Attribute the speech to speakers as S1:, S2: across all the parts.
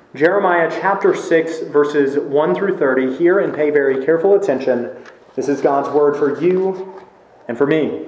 S1: Jeremiah chapter 6, verses 1 through 30. Hear and pay very careful attention. This is God's word for you and for me.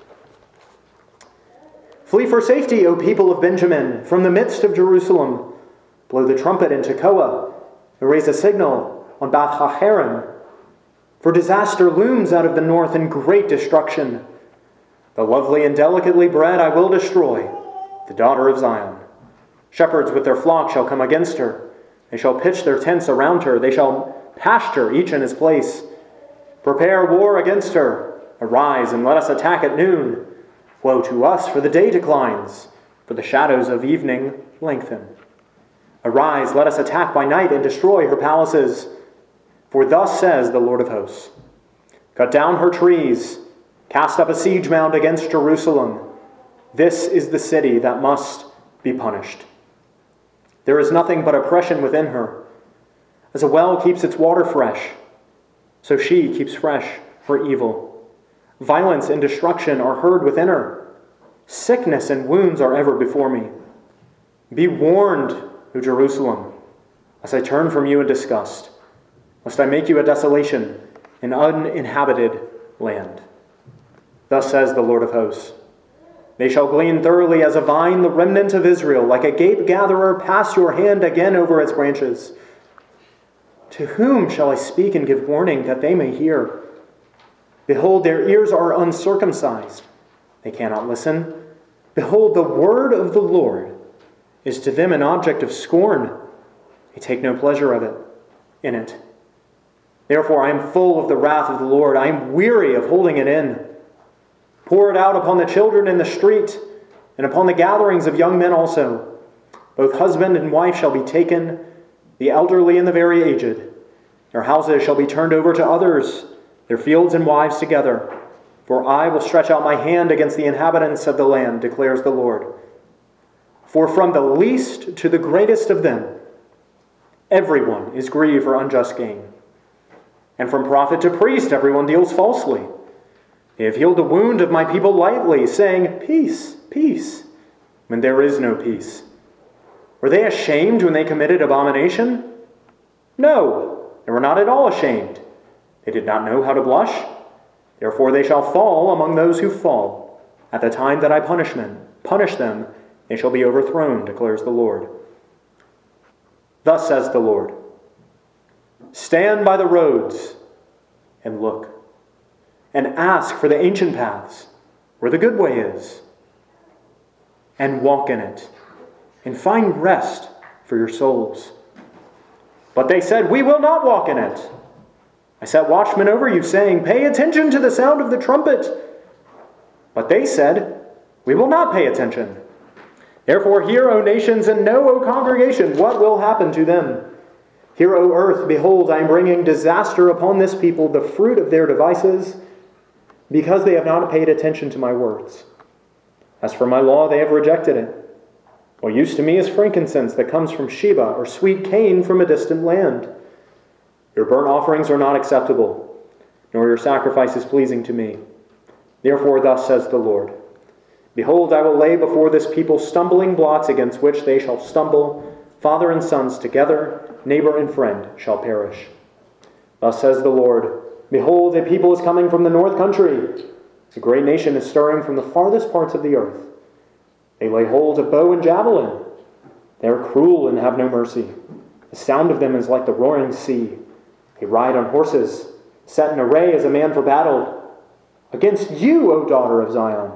S1: Flee for safety, O people of Benjamin, from the midst of Jerusalem. Blow the trumpet in Tekoa, and raise a signal on Bath Hacharim. For disaster looms out of the north and great destruction. The lovely and delicately bred I will destroy, the daughter of Zion. Shepherds with their flock shall come against her. They shall pitch their tents around her. They shall pasture each in his place. Prepare war against her. Arise and let us attack at noon. Woe to us, for the day declines, for the shadows of evening lengthen. Arise, let us attack by night and destroy her palaces. For thus says the Lord of hosts, cut down her trees, cast up a siege mound against Jerusalem. This is the city that must be punished. There is nothing but oppression within her. As a well keeps its water fresh, so she keeps fresh her evil. Violence and destruction are heard within her. Sickness and wounds are ever before me. Be warned, O Jerusalem, lest I turn from you in disgust, lest I make you a desolation, an uninhabited land. Thus says the Lord of hosts, they shall glean thoroughly as a vine the remnant of Israel. Like a gape-gatherer, pass your hand again over its branches. To whom shall I speak and give warning that they may hear? Behold, their ears are uncircumcised. They cannot listen. Behold, the word of the Lord is to them an object of scorn. They take no pleasure in it. Therefore I am full of the wrath of the Lord. I am weary of holding it in. Pour it out upon the children in the street, and upon the gatherings of young men also. Both husband and wife shall be taken, the elderly and the very aged. Their houses shall be turned over to others, their fields and wives together. For I will stretch out my hand against the inhabitants of the land, declares the Lord. For from the least to the greatest of them, everyone is grieved for unjust gain. And from prophet to priest, everyone deals falsely. They have healed the wound of my people lightly, saying, peace, peace, when there is no peace. Were they ashamed when they committed abomination? No, they were not at all ashamed. They did not know how to blush. Therefore they shall fall among those who fall. At the time that I punish them, they shall be overthrown, declares the Lord. Thus says the Lord, stand by the roads and look, and ask for the ancient paths, where the good way is, and walk in it, and find rest for your souls. But they said, we will not walk in it. I set watchmen over you, saying, pay attention to the sound of the trumpet. But they said, we will not pay attention. Therefore hear, O nations, and know, O congregation, what will happen to them. Hear, O earth, behold, I am bringing disaster upon this people, the fruit of their devices, because they have not paid attention to my words. As for my law, they have rejected it. What use to me is frankincense that comes from Sheba, or sweet cane from a distant land. Your burnt offerings are not acceptable, nor your sacrifices pleasing to me. Therefore thus says the Lord, behold, I will lay before this people stumbling blocks against which they shall stumble. Father and sons together, neighbor and friend shall perish. Thus says the Lord, behold, a people is coming from the north country. A great nation is stirring from the farthest parts of the earth. They lay hold of bow and javelin. They are cruel and have no mercy. The sound of them is like the roaring sea. They ride on horses, set in array as a man for battle. Against you, O daughter of Zion.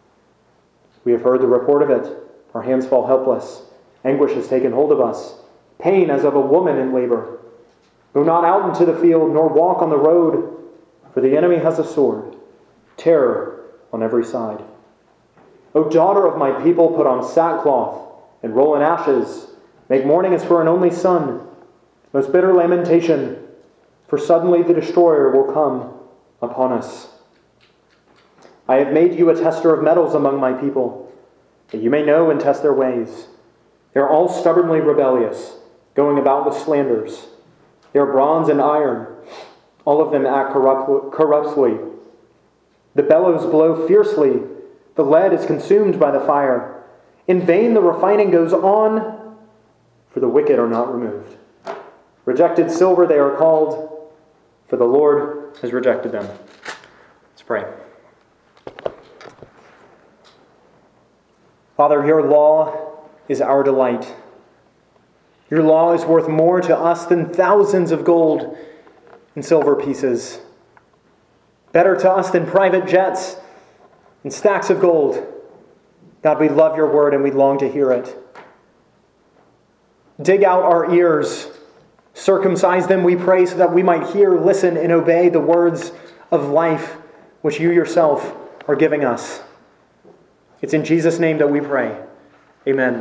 S1: We have heard the report of it. Our hands fall helpless. Anguish has taken hold of us. Pain as of a woman in labor. Go not out into the field, nor walk on the road, for the enemy has a sword, terror on every side. O daughter of my people, put on sackcloth and roll in ashes. Make mourning as for an only son, most bitter lamentation, for suddenly the destroyer will come upon us. I have made you a tester of metals among my people, that you may know and test their ways. They are all stubbornly rebellious, going about with slanders. They are bronze and iron. All of them act corruptly. The bellows blow fiercely. The lead is consumed by the fire. In vain the refining goes on, for the wicked are not removed. Rejected silver they are called, for the Lord has rejected them. Let's pray. Father, your law is our delight. Your law is worth more to us than thousands of gold and silver pieces. Better to us than private jets and stacks of gold. God, we love your word and we long to hear it. Dig out our ears, circumcise them, we pray, so that we might hear, listen, and obey the words of life which you yourself are giving us. It's in Jesus' name that we pray. Amen.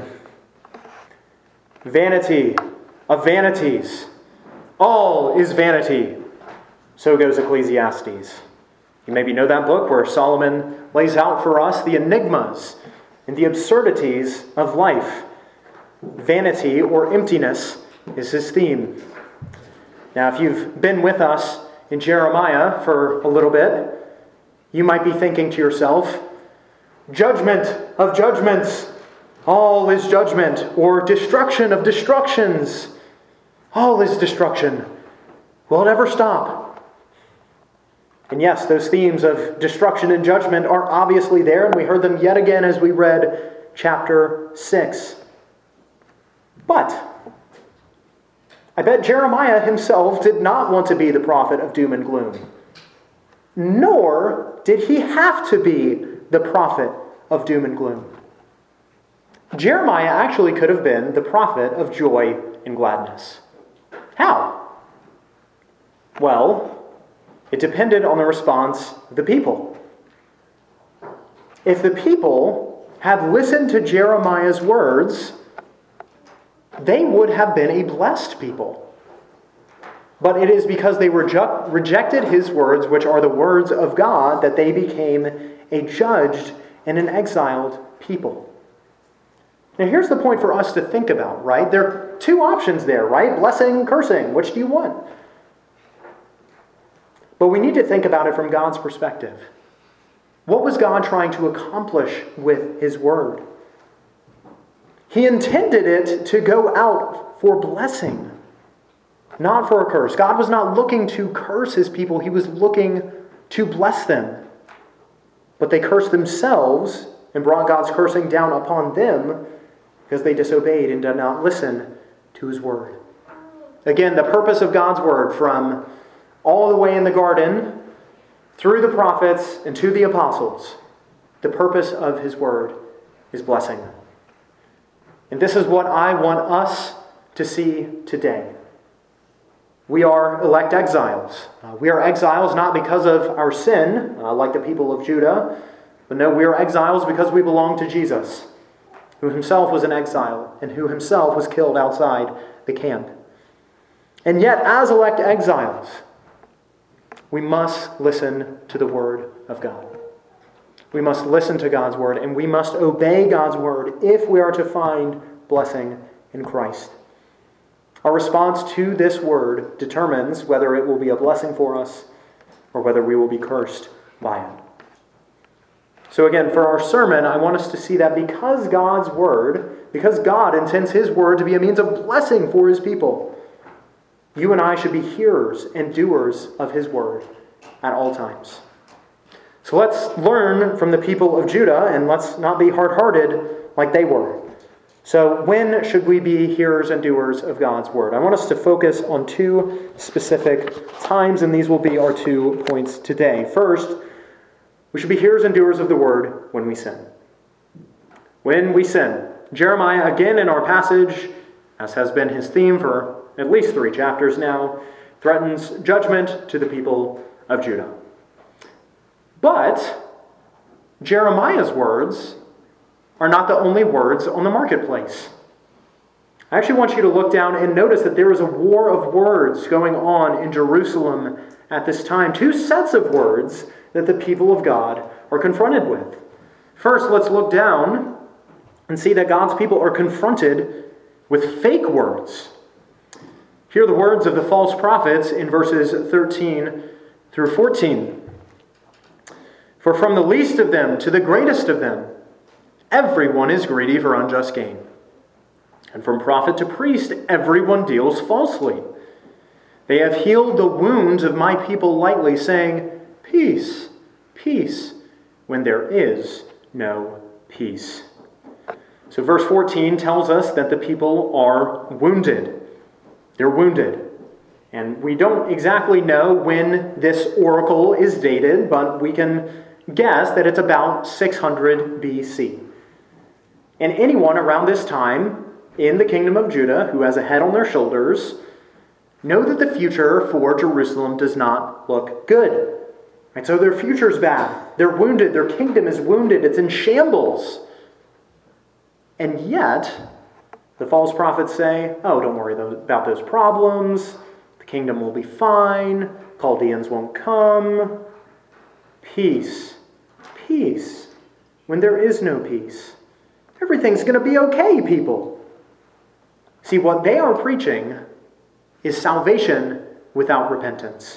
S1: Vanity of vanities. All is vanity. So goes Ecclesiastes. You maybe know that book where Solomon lays out for us the enigmas and the absurdities of life. Vanity or emptiness is his theme. Now, if you've been with us in Jeremiah for a little bit, you might be thinking to yourself, judgment of judgments, all is judgment, or destruction of destructions, all is destruction. Will it ever stop? And yes, those themes of destruction and judgment are obviously there, and we heard them yet again as we read chapter 6. But I bet Jeremiah himself did not want to be the prophet of doom and gloom. Nor did he have to be the prophet of doom and gloom. Jeremiah actually could have been the prophet of joy and gladness. How? Well, it depended on the response of the people. If the people had listened to Jeremiah's words, they would have been a blessed people. But it is because they rejected his words, which are the words of God, that they became a judged and an exiled people. Now here's the point for us to think about, right? There are two options there, right? Blessing, cursing. Which do you want? But we need to think about it from God's perspective. What was God trying to accomplish with his word? He intended it to go out for blessing, not for a curse. God was not looking to curse his people. He was looking to bless them. But they cursed themselves and brought God's cursing down upon them because they disobeyed and did not listen to his word. Again, the purpose of God's word from all the way in the garden, through the prophets and to the apostles, the purpose of his word is blessing. And this is what I want us to see today. We are elect exiles. We are exiles not because of our sin, like the people of Judah, but no, we are exiles because we belong to Jesus, who himself was an exile and who himself was killed outside the camp. And yet, as elect exiles, we must listen to the word of God. We must listen to God's word, and we must obey God's word if we are to find blessing in Christ. Our response to this word determines whether it will be a blessing for us or whether we will be cursed by it. So again, for our sermon, I want us to see that because God intends his word to be a means of blessing for his people, you and I should be hearers and doers of his word at all times. So let's learn from the people of Judah, and let's not be hard-hearted like they were. So when should we be hearers and doers of God's word? I want us to focus on two specific times, and these will be our 2 points today. First, we should be hearers and doers of the word when we sin. When we sin. Jeremiah, again in our passage, as has been his theme for at least 3 chapters now, threatens judgment to the people of Judah. But Jeremiah's words are not the only words on the marketplace. I actually want you to look down and notice that there is a war of words going on in Jerusalem at this time. 2 sets of words that the people of God are confronted with. First, let's look down and see that God's people are confronted with fake words. Hear the words of the false prophets in verses 13 through 14. For from the least of them to the greatest of them, everyone is greedy for unjust gain. And from prophet to priest, everyone deals falsely. They have healed the wounds of my people lightly, saying, 'Peace, peace,' when there is no peace." So verse 14 tells us that the people are wounded. They're wounded. And we don't exactly know when this oracle is dated, but we can guess that it's about 600 BC. And anyone around this time in the kingdom of Judah who has a head on their shoulders know that the future for Jerusalem does not look good. Right? So their future's bad. They're wounded. Their kingdom is wounded. It's in shambles. And yet, the false prophets say, "Oh, don't worry about those problems. The kingdom will be fine. Chaldeans won't come. Peace, peace, when there is no peace. Everything's going to be okay, people." See, what they are preaching is salvation without repentance.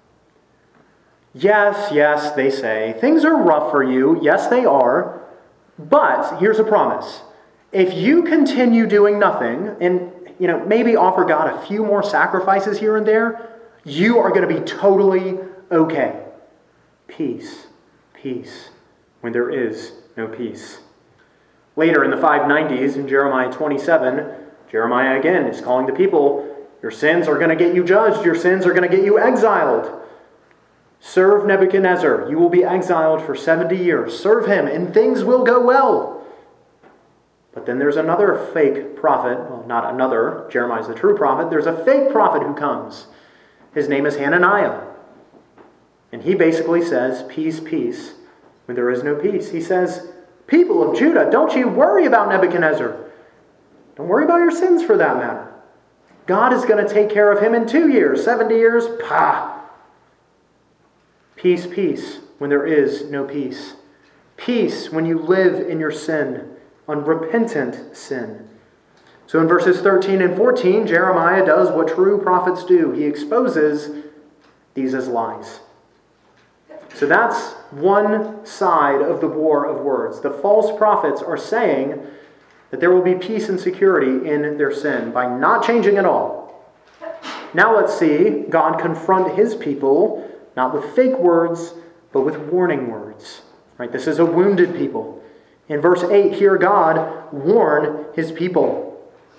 S1: Yes, they say, things are rough for you. Yes, they are. But here's a promise. If you continue doing nothing and, maybe offer God a few more sacrifices here and there, you are going to be totally okay. Peace, peace, when there is no peace. Later in the 590s, in Jeremiah 27, Jeremiah again is calling the people, "Your sins are going to get you judged. Your sins are going to get you exiled. Serve Nebuchadnezzar. You will be exiled for 70 years. Serve him, and things will go well." But then there's another fake prophet. Well, not another. Jeremiah's the true prophet. There's a fake prophet who comes. His name is Hananiah. And he basically says, "Peace, peace," when there is no peace. He says, "People of Judah, don't you worry about Nebuchadnezzar. Don't worry about your sins for that matter. God is going to take care of him in 2 years, 70 years, pah. Peace, peace, when there is no peace. Peace when you live in your sin, unrepentant sin." So in verses 13 and 14, Jeremiah does what true prophets do. He exposes these as lies. So that's one side of the war of words. The false prophets are saying that there will be peace and security in their sin by not changing at all. Now let's see God confront his people, not with fake words, but with warning words. Right? This is a wounded people. In verse 8, hear God warn his people.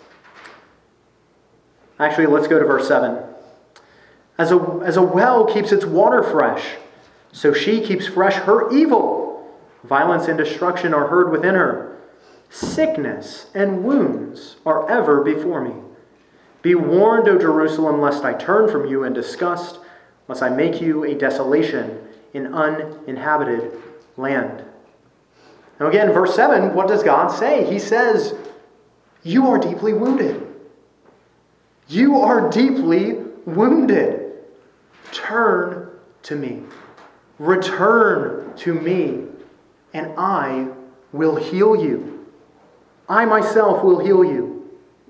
S1: Actually, let's go to verse 7. As a well keeps its water fresh, so she keeps fresh her evil. Violence and destruction are heard within her. Sickness and wounds are ever before me. Be warned, O Jerusalem, lest I turn from you in disgust, lest I make you a desolation in uninhabited land. Now again, verse 7, what does God say? He says, you are deeply wounded. You are deeply wounded. Turn to me. Return to me, and I will heal you. I myself will heal you,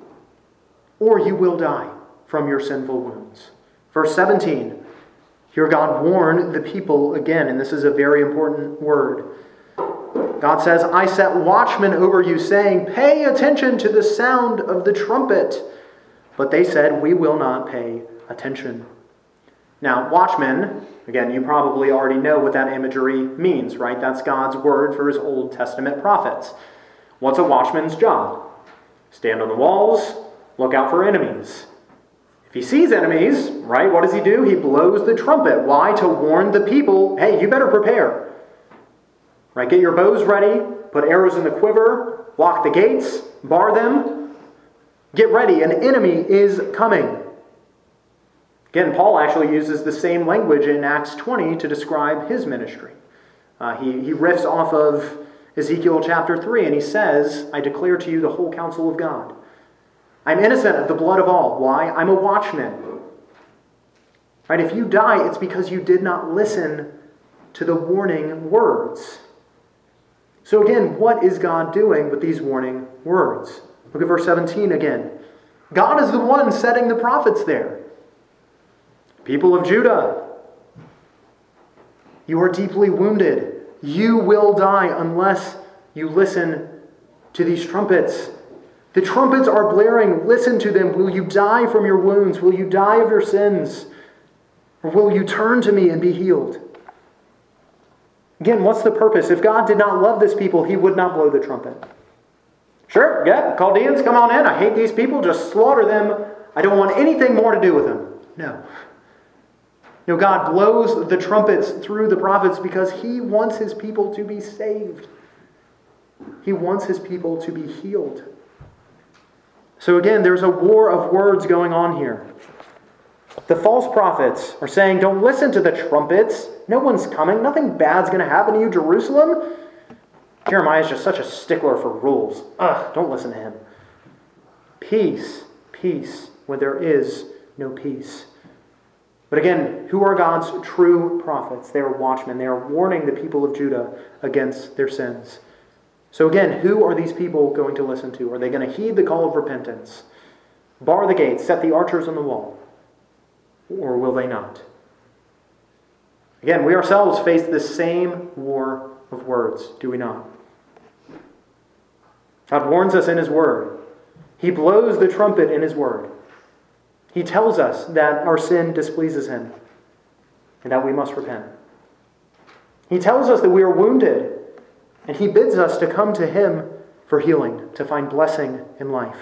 S1: or you will die from your sinful wounds. Verse 17, here God warned the people again, and this is a very important word. God says, I set watchmen over you, saying, pay attention to the sound of the trumpet. But they said, we will not pay attention. Now, watchmen, again, you probably already know what that imagery means, right? That's God's word for his Old Testament prophets. What's a watchman's job? Stand on the walls, look out for enemies. If he sees enemies, right, what does he do? He blows the trumpet. Why? To warn the people, hey, you better prepare. Right? Get your bows ready, put arrows in the quiver, lock the gates, bar them. Get ready, an enemy is coming. Again, Paul actually uses the same language in Acts 20 to describe his ministry. He riffs off of Ezekiel chapter 3, and he says, I declare to you the whole counsel of God. I'm innocent of the blood of all. Why? I'm a watchman. Right? If you die, it's because you did not listen to the warning words. So again, what is God doing with these warning words? Look at verse 17 again. God is the one setting the prophets there. People of Judah, you are deeply wounded. You will die unless you listen to these trumpets. The trumpets are blaring. Listen to them. Will you die from your wounds? Will you die of your sins? Or will you turn to me and be healed? Again, what's the purpose? If God did not love this people, he would not blow the trumpet. Sure, yeah, Chaldeans, come on in. I hate these people. Just slaughter them. I don't want anything more to do with them. No. No, God blows the trumpets through the prophets because he wants his people to be saved. He wants his people to be healed. So again, there's a war of words going on here. The false prophets are saying, don't listen to the trumpets. No one's coming. Nothing bad's going to happen to you, Jerusalem. Jeremiah is just such a stickler for rules. Don't listen to him. Peace, peace, when there is no peace. But again, who are God's true prophets? They are watchmen. They are warning the people of Judah against their sins. So again, who are these people going to listen to? Are they going to heed the call of repentance? Bar the gates, set the archers on the wall? Or will they not? Again, we ourselves face this same war of words, do we not? God warns us in his word. He blows the trumpet in his word. He tells us that our sin displeases him and that we must repent. He tells us that we are wounded, and he bids us to come to him for healing, to find blessing in life.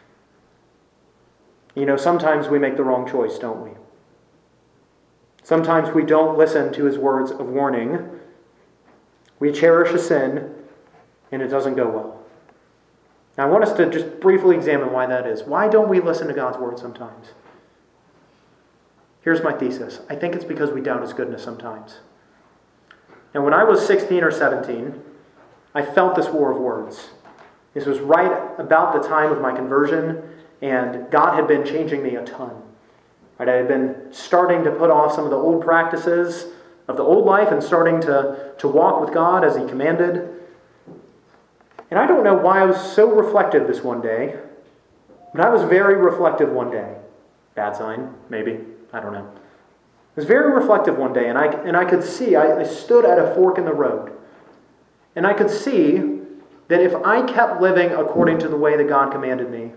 S1: You know, sometimes we make the wrong choice, don't we? Sometimes we don't listen to his words of warning. We cherish a sin, and it doesn't go well. Now, I want us to just briefly examine why that is. Why don't we listen to God's word sometimes? Here's my thesis. I think it's because we doubt his goodness sometimes. Now, when I was 16 or 17, I felt this war of words. This was right about the time of my conversion, and God had been changing me a ton. Right? I had been starting to put off some of the old practices of the old life and starting to walk with God as he commanded. And I don't know why I was so reflective this one day, but I was very reflective one day. Bad sign, maybe. I don't know. I was very reflective one day, and I could see, I stood at a fork in the road. And I could see that if I kept living according to the way that God commanded me,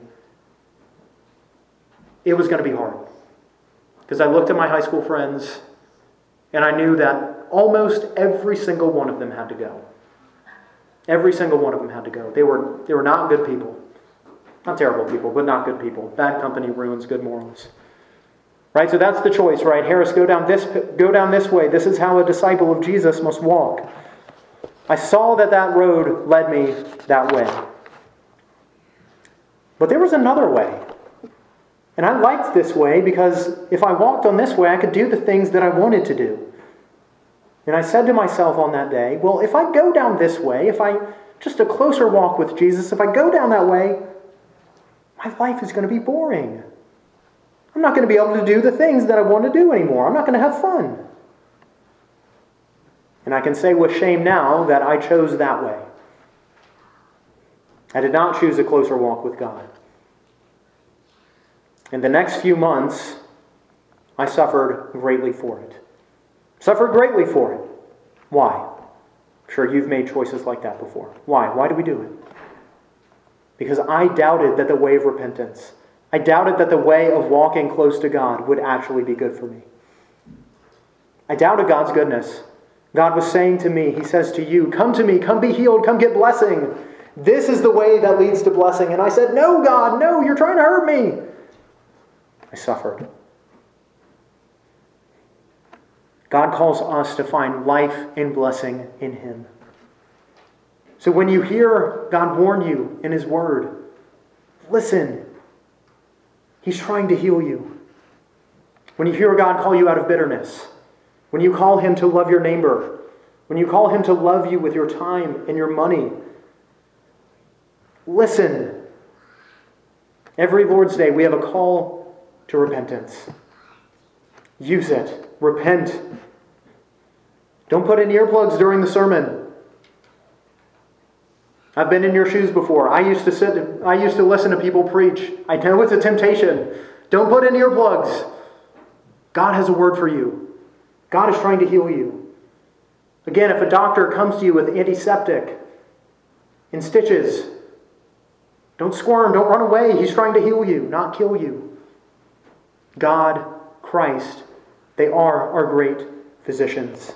S1: it was going to be hard. Because I looked at my high school friends, and I knew that almost every single one of them had to go. Every single one of them had to go. They were not good people. Not terrible people, but not good people. Bad company ruins good morals. Right? So that's the choice, right? Harris, go down this way. This is how a disciple of Jesus must walk. I saw that road led me that way. But there was another way. And I liked this way because if I walked on this way, I could do the things that I wanted to do. And I said to myself on that day, well, if I go down this way, just a closer walk with Jesus, if I go down that way, my life is going to be boring. I'm not going to be able to do the things that I want to do anymore. I'm not going to have fun. And I can say with shame now that I chose that way. I did not choose a closer walk with God. In the next few months, I suffered greatly for it. Suffered greatly for it. Why? I'm sure you've made choices like that before. Why? Why do we do it? Because I doubted that the way of repentance, I doubted that the way of walking close to God would actually be good for me. I doubted God's goodness. God was saying to me, he says to you, come to me, come be healed, come get blessing. This is the way that leads to blessing. And I said, no, God, no, you're trying to hurt me. I suffered. God calls us to find life and blessing in him. So when you hear God warn you in his word, listen. He's trying to heal you. When you hear God call you out of bitterness, when you call him to love your neighbor, when you call him to love you with your time and your money, listen. Every Lord's Day, we have a call to repentance. Use it. Repent. Don't put in earplugs during the sermon. I've been in your shoes before. I used to listen to people preach. I know it's a temptation. Don't put in earplugs. God has a word for you. God is trying to heal you. Again, if a doctor comes to you with antiseptic and stitches, Don't squirm, don't run away. He's trying to heal you, not kill you. God, Christ, they are our great physicians.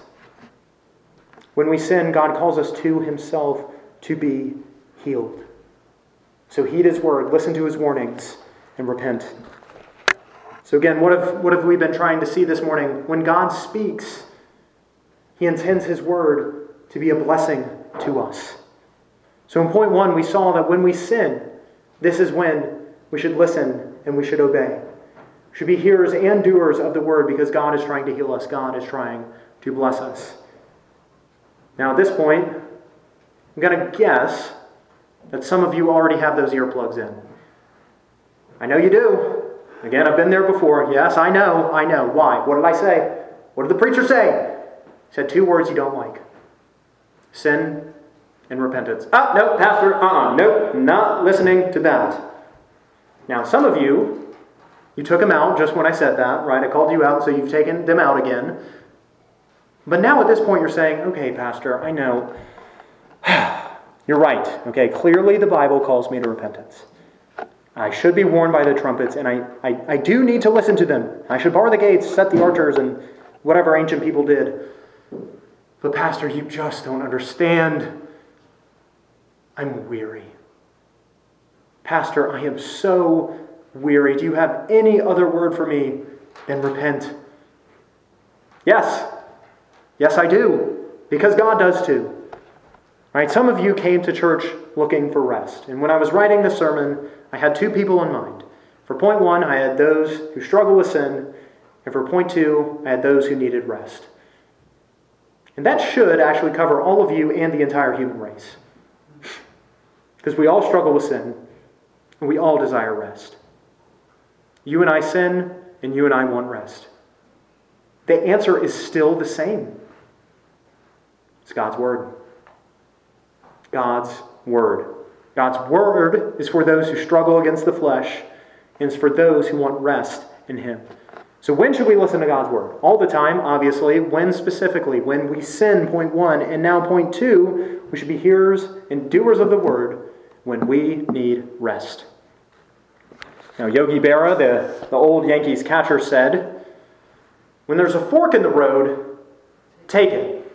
S1: When we sin, God calls us to himself to be healed. So heed his word, listen to his warnings, and repent. So again, what have we been trying to see this morning? When God speaks, he intends his word to be a blessing to us. So in point 1, we saw that when we sin, this is when we should listen and we should obey. We should be hearers and doers of the word because God is trying to heal us. God is trying to bless us. Now at this point, I'm going to guess that some of you already have those earplugs in. I know you do. Again, I've been there before. Yes, I know. Why? What did I say? What did the preacher say? He said 2 words you don't like. Sin and repentance. Oh, no, Pastor, nope, not listening to that. Now, some of you took them out just when I said that, right? I called you out, so you've taken them out again. But now at this point you're saying, okay, Pastor, I know. You're right. Okay, clearly the Bible calls me to repentance. I should be warned by the trumpets, and I do need to listen to them. I should bar the gates, set the archers, and whatever ancient people did. But Pastor, you just don't understand. I'm weary. Pastor, I am so weary. Do you have any other word for me than repent? Yes. Yes, I do. Because God does too. All right, some of you came to church looking for rest. And when I was writing the sermon, I had 2 people in mind. For point 1, I had those who struggle with sin. And for point 2, I had those who needed rest. And that should actually cover all of you and the entire human race. Because we all struggle with sin, and we all desire rest. You and I sin, and you and I want rest. The answer is still the same. It's God's Word. God's Word. God's Word is for those who struggle against the flesh, and it's for those who want rest in Him. So when should we listen to God's Word? All the time, obviously. When specifically? When we sin, point 1. And now point 2, we should be hearers and doers of the Word when we need rest. Now, Yogi Berra, the old Yankees catcher, said, when there's a fork in the road, take it.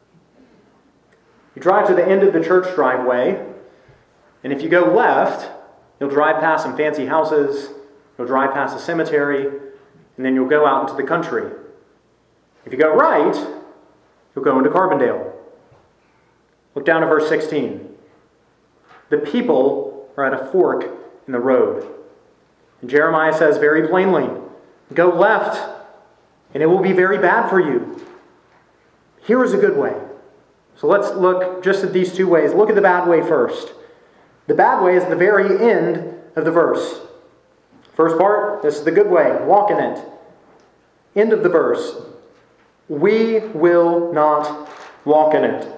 S1: You drive to the end of the church driveway, and if you go left, you'll drive past some fancy houses, you'll drive past a cemetery, and then you'll go out into the country. If you go right, you'll go into Carbondale. Look down at verse 16. The people are at a fork in the road. And Jeremiah says very plainly, go left, and it will be very bad for you. Here is a good way. So let's look just at these 2 ways. Look at the bad way first. The bad way is the very end of the verse. First part, this is the good way. Walk in it. End of the verse. We will not walk in it.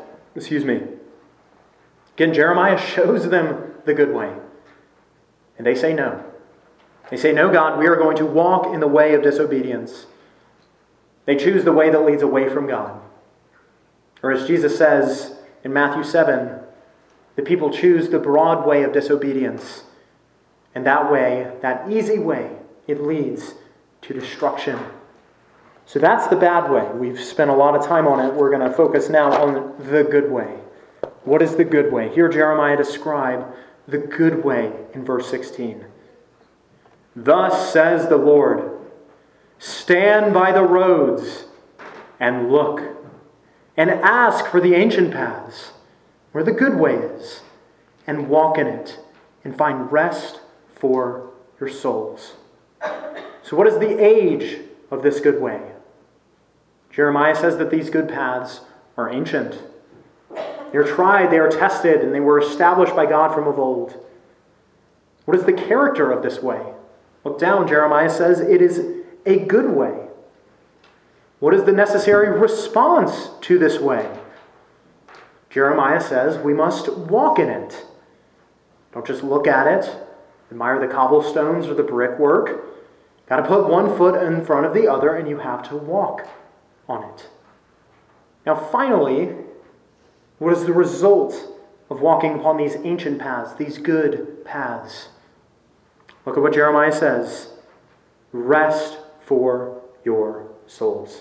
S1: Again, Jeremiah shows them the good way. And they say no. They say, no, God, we are going to walk in the way of disobedience. They choose the way that leads away from God. Or as Jesus says in Matthew 7, the people choose the broad way of disobedience. And that way, that easy way, it leads to destruction. So that's the bad way. We've spent a lot of time on it. We're going to focus now on the good way. What is the good way? Here Jeremiah describes the good way in verse 16. Thus says the Lord, stand by the roads and look, and ask for the ancient paths, where the good way is, and walk in it, and find rest for your souls. So what is the age of this good way? Jeremiah says that these good paths are ancient. They are tried, they are tested, and they were established by God from of old. What is the character of this way? Look down, Jeremiah says it is a good way. What is the necessary response to this way? Jeremiah says we must walk in it. Don't just look at it, admire the cobblestones or the brickwork. Got to put one foot in front of the other, and you have to walk on it. Now finally, what is the result of walking upon these ancient paths, these good paths. Look at what Jeremiah says. Rest for your souls.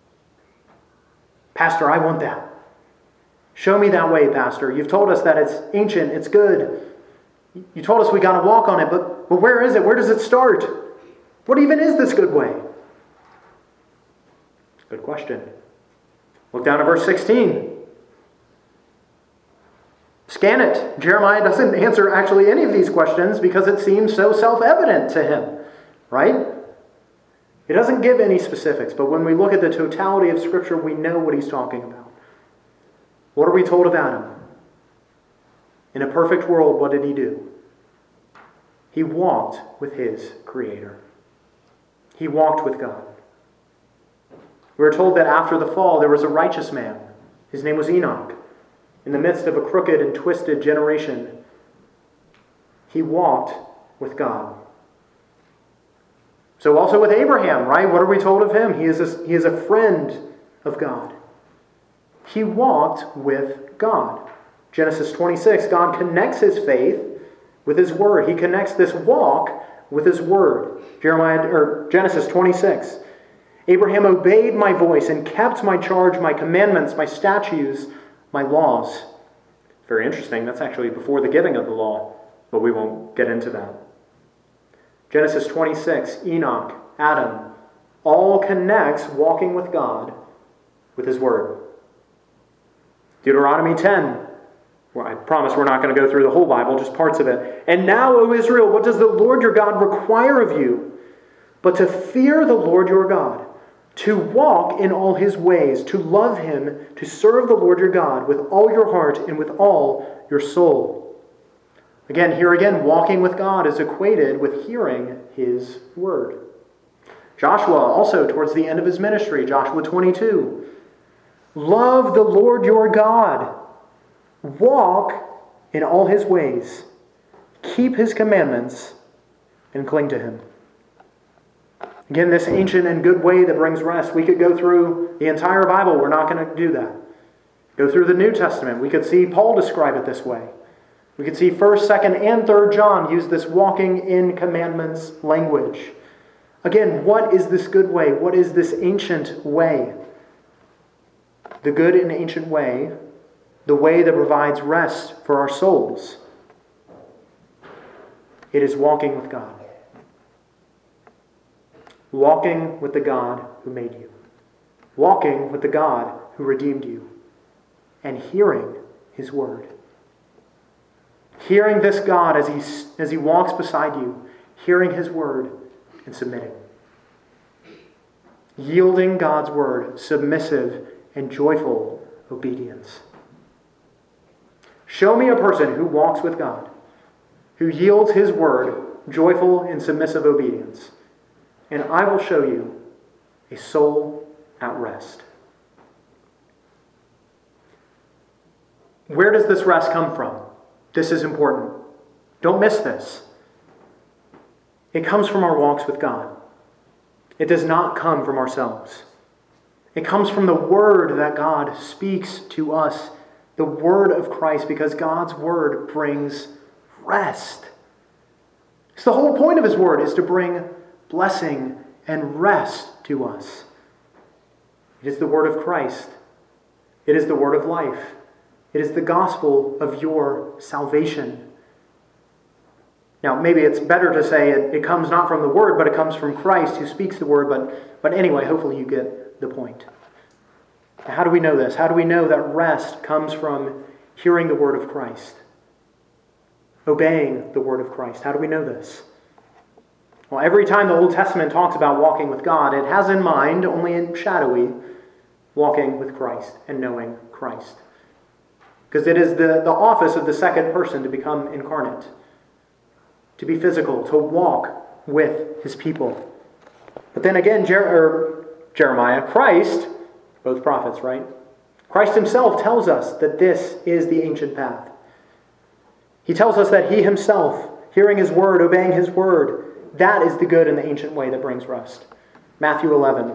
S1: Pastor, I want that. Show me that way, Pastor. You've told us that it's ancient, it's good. You told us we got to walk on it, but where is it? Where does it start? What even is this good way? Good question. Look down at verse 16. Scan it. Jeremiah doesn't answer actually any of these questions because it seems so self-evident to him, right? He doesn't give any specifics, but when we look at the totality of Scripture, we know what he's talking about. What are we told of Adam? In a perfect world, what did he do? He walked with his Creator. He walked with God. We're told that after the fall, there was a righteous man. His name was Enoch. In the midst of a crooked and twisted generation, he walked with God. So also with Abraham, right? What are we told of him? He is a friend of God. He walked with God. Genesis 26, God connects his faith with his word. He connects this walk with his word. Genesis 26. Abraham obeyed my voice and kept my charge, my commandments, my statutes, my laws. Very interesting. That's actually before the giving of the law, but we won't get into that. Genesis 26, Enoch, Adam, all connects walking with God with his word. Deuteronomy 10. Well, I promise we're not going to go through the whole Bible, just parts of it. And now, O Israel, what does the Lord your God require of you? But to fear the Lord your God, to walk in all his ways, to love him, to serve the Lord your God with all your heart and with all your soul. Here again, walking with God is equated with hearing his word. Joshua, also towards the end of his ministry, Joshua 22. Love the Lord your God. Walk in all his ways. Keep his commandments and cling to him. Again, this ancient and good way that brings rest. We could go through the entire Bible. We're not going to do that. Go through the New Testament. We could see Paul describe it this way. We could see 1st, 2nd, and 3rd John use this walking in commandments language. Again, what is this good way? What is this ancient way? The good and ancient way, the way that provides rest for our souls. It is walking with God. Walking with the God who made you. Walking with the God who redeemed you. And hearing his word. Hearing this God as he walks beside you. Hearing his word and submitting. Yielding God's word, submissive and joyful obedience. Show me a person who walks with God, who yields his word, joyful and submissive obedience, and I will show you a soul at rest. Where does this rest come from? This is important. Don't miss this. It comes from our walks with God. It does not come from ourselves. It comes from the word that God speaks to us, the word of Christ, because God's word brings rest. So the whole point of his word is to bring blessing and rest to us. It is the word of Christ. It is the word of life. It is the gospel of your salvation. Now, maybe it's better to say it comes not from the word, but it comes from Christ who speaks the word. But anyway, hopefully you get the point. How do we know this? How do we know that rest comes from hearing the word of Christ? Obeying the word of Christ. How do we know this? Well, every time the Old Testament talks about walking with God, it has in mind, only in shadowy, walking with Christ and knowing Christ. Because it is the office of the second person to become incarnate, to be physical, to walk with his people. But then again, Jeremiah, Christ, both prophets, right? Christ himself tells us that this is the ancient path. He tells us that he himself, hearing his word, obeying his word, that is the good and the ancient way that brings rest. Matthew 11.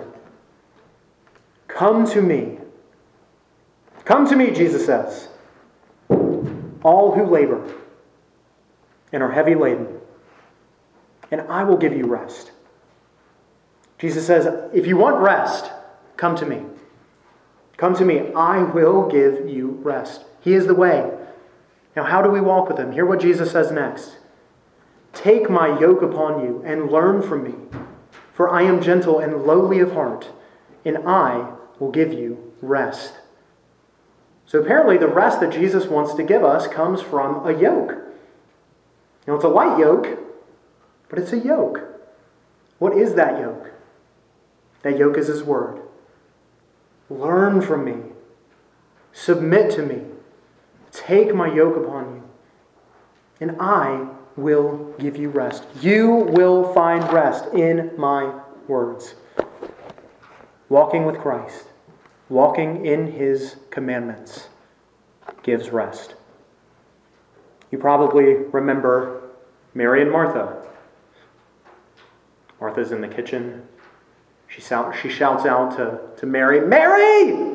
S1: Come to me. Come to me, Jesus says. all who labor and are heavy laden, and I will give you rest. Jesus says, if you want rest, come to me. Come to me. I will give you rest. He is the way. Now, how do we walk with him? Hear what Jesus says next. Take my yoke upon you and learn from me, for I am gentle and lowly of heart, and I will give you rest. So apparently the rest that Jesus wants to give us comes from a yoke. It's a light yoke, but it's a yoke. What is that yoke? That yoke is his word. Learn from me. Submit to me. Take my yoke upon you, and I will give you rest. You will find rest in my words. Walking with Christ, walking in his commandments, gives rest. You probably remember Mary and Martha. Martha's in the kitchen. She shouts out to Mary, "Mary!"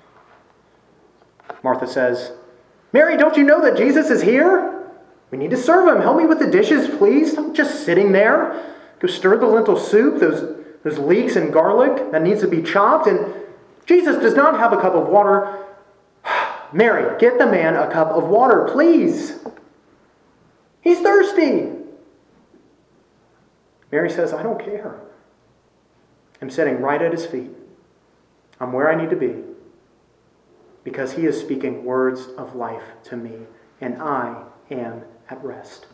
S1: Martha says, "Mary, don't you know that Jesus is here? We need to serve him. Help me with the dishes, please. Don't just sitting there. Go stir the lentil soup, those leeks and garlic that needs to be chopped. And Jesus does not have a cup of water. Mary, get the man a cup of water, please. He's thirsty." Mary says, "I don't care. I'm sitting right at his feet. I'm where I need to be, because he is speaking words of life to me, and I am at rest."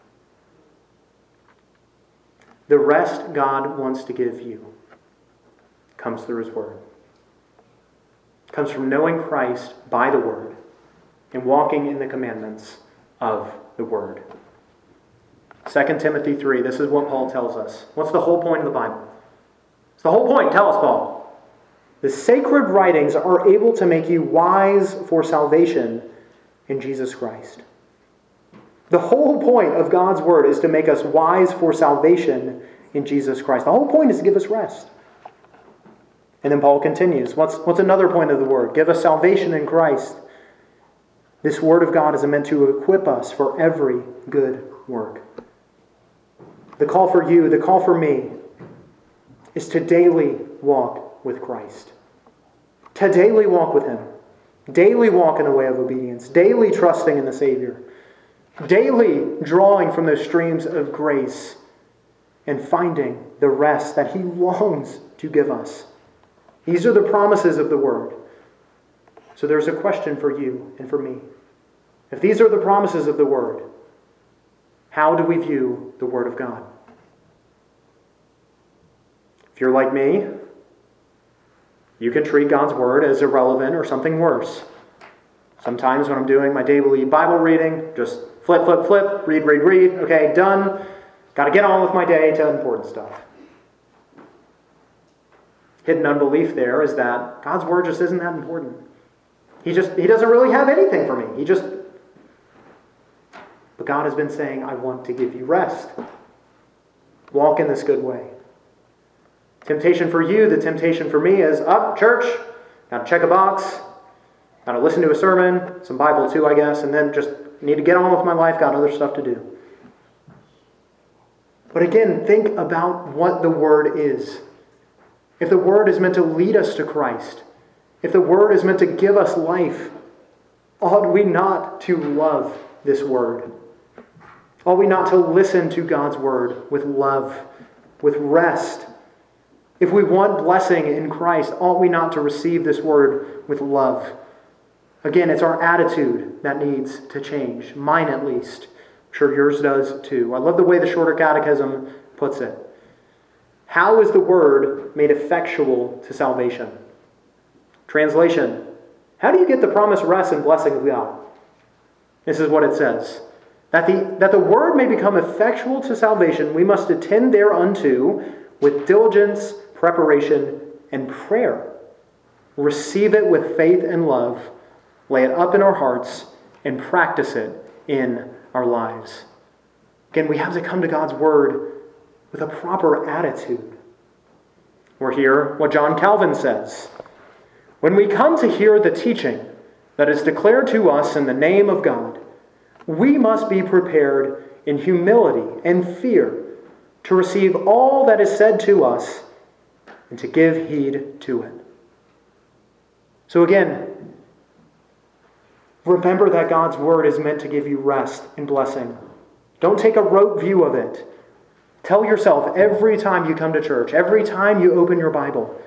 S1: The rest God wants to give you comes through his word. It comes from knowing Christ by the word and walking in the commandments of the word. 2 Timothy 3, this is what Paul tells us. What's the whole point of the Bible? It's the whole point. Tell us, Paul. The sacred writings are able to make you wise for salvation in Jesus Christ. The whole point of God's word is to make us wise for salvation in Jesus Christ. The whole point is to give us rest. And then Paul continues. What's another point of the word? Give us salvation in Christ. This word of God is meant to equip us for every good work. The call for you, the call for me, is to daily walk with Christ. To daily walk with him. Daily walk in the way of obedience. Daily trusting in the Savior. Daily drawing from those streams of grace and finding the rest that he longs to give us. These are the promises of the word. So there's a question for you and for me. If these are the promises of the word, how do we view the word of God? If you're like me, you can treat God's word as irrelevant or something worse. Sometimes when I'm doing my daily Bible reading, just flip, read, okay, done. Got to get on with my day to important stuff. Hidden unbelief there is that God's word just isn't that important. He doesn't really have anything for me. But God has been saying, I want to give you rest. Walk in this good way. Temptation for you, the temptation for me is, church, got to check a box, got to listen to a sermon, some Bible too, I guess, and then just need to get on with my life, got other stuff to do. But again, think about what the word is. If the word is meant to lead us to Christ, if the word is meant to give us life, ought we not to love this word? Ought we not to listen to God's word with love, with rest? If we want blessing in Christ, ought we not to receive this word with love? Again, it's our attitude that needs to change. Mine at least. I'm sure yours does too. I love the way the Shorter Catechism puts it. How is the word made effectual to salvation? Translation. How do you get the promised rest and blessing of God? This is what it says. That the word may become effectual to salvation, we must attend thereunto with diligence, preparation, and prayer. Receive it with faith and love, lay it up in our hearts, and practice it in our lives. Again, we have to come to God's word with a proper attitude. Or hear what John Calvin says. When we come to hear the teaching that is declared to us in the name of God, we must be prepared in humility and fear to receive all that is said to us and to give heed to it. So again, remember that God's word is meant to give you rest and blessing. Don't take a rote view of it. Tell yourself every time you come to church, every time you open your Bible,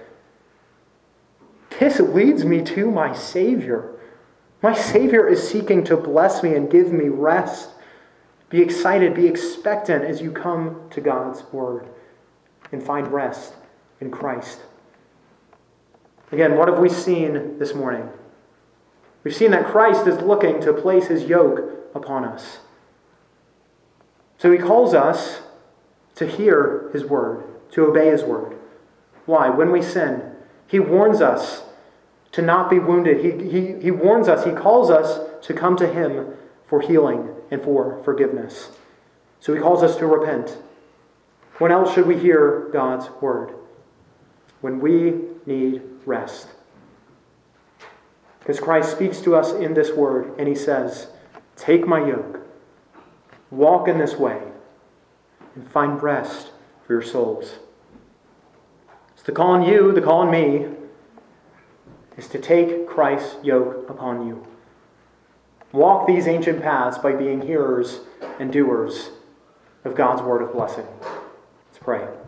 S1: this leads me to my Savior. My Savior is seeking to bless me and give me rest. Be excited, be expectant as you come to God's word and find rest in Christ. Again, what have we seen this morning? We've seen that Christ is looking to place his yoke upon us. So he calls us to hear his word, to obey his word. Why? When we sin, he warns us to not be wounded. He warns us, he calls us to come to him for healing and for forgiveness. So he calls us to repent. When else should we hear God's word? When we need rest. Because Christ speaks to us in this word and he says, take my yoke, walk in this way, and find rest for your souls. So the call on you, the call on me, is to take Christ's yoke upon you. Walk these ancient paths by being hearers and doers of God's word of blessing. Let's pray.